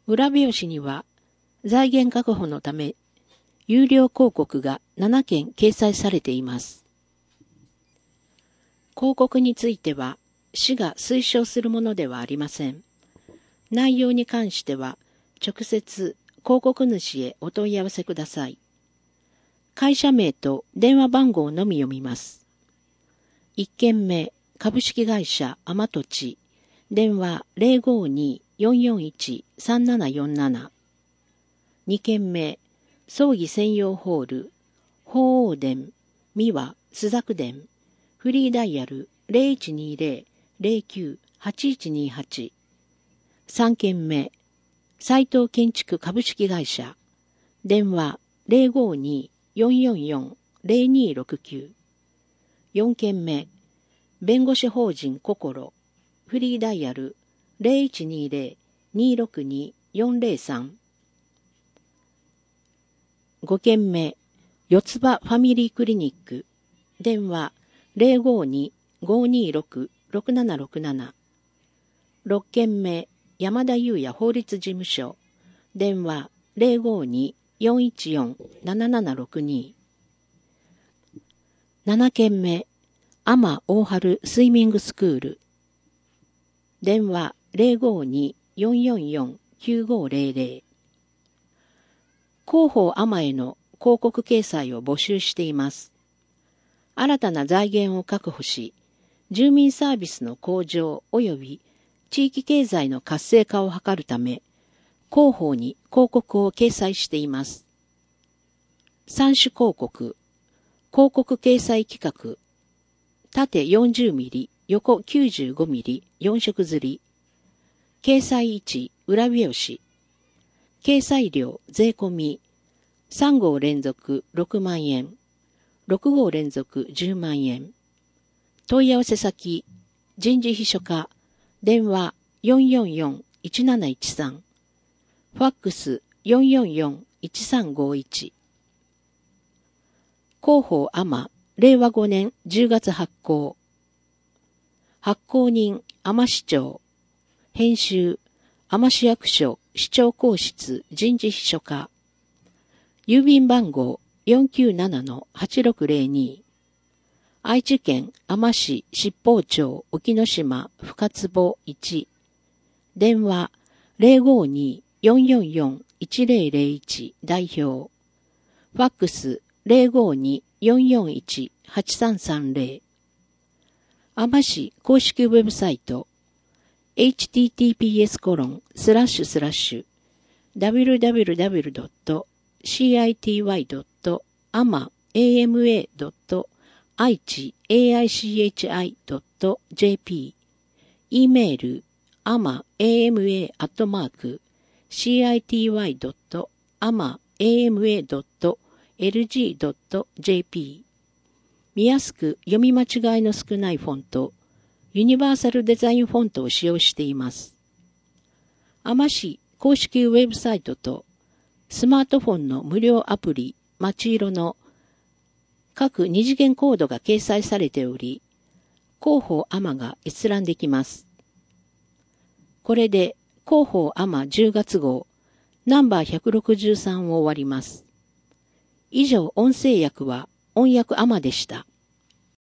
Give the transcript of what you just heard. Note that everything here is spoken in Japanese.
裏表紙には財源確保のため有料広告が7件掲載されています。広告については市が推奨するものではありません。内容に関しては直接広告主へお問い合わせください。会社名と電話番号のみ読みます。1件目、株式会社天土地、電話 052-441-3747。2件目、葬儀専用ホール、鳳凰殿、三輪、朱雀殿、フリーダイヤル 0120-09-8128。3件目、斉藤建築株式会社、電話 052-444-0269。4件目、弁護士法人心、フリーダイヤル 0120-262-403。5件目、四つ葉ファミリークリニック、電話 052-526-6767。6件目、山田裕也法律事務所、電話 052-414-7762。7件目、天大春スイミングスクール、電話 052-444-9500。広報天への広告掲載を募集しています。新たな財源を確保し、住民サービスの向上及び地域経済の活性化を図るため、広報に広告を掲載しています。3種広告、広告掲載企画、縦40ミリ、横95ミリ、4色刷り、掲載位置、裏表紙、掲載料税込み、3号連続6万円、6号連続10万円。問い合わせ先、人事秘書課、電話 444-1713、ファックス 444-1351。広報天、令和5年10月発行。発行人、天市長。編集、天市役所市長公室人事秘書課。郵便番号 497-8602。愛知県天市七宝町沖ノ島深坪1。電話 052-444-1001 代表。ファックス 052-441-8330。天市公式ウェブサイト https://www.city.ama.aichi.jp。 e メール ama.city.ama.lg.jp。 見やすく読み間違いの少ないフォント、ユニバーサルデザインフォントを使用しています。天市公式ウェブサイトとスマートフォンの無料アプリまちいろの各二次元コードが掲載されており、広報天が閲覧できます。これで広報天10月号ナンバー163を終わります。以上音声訳は音訳天でした。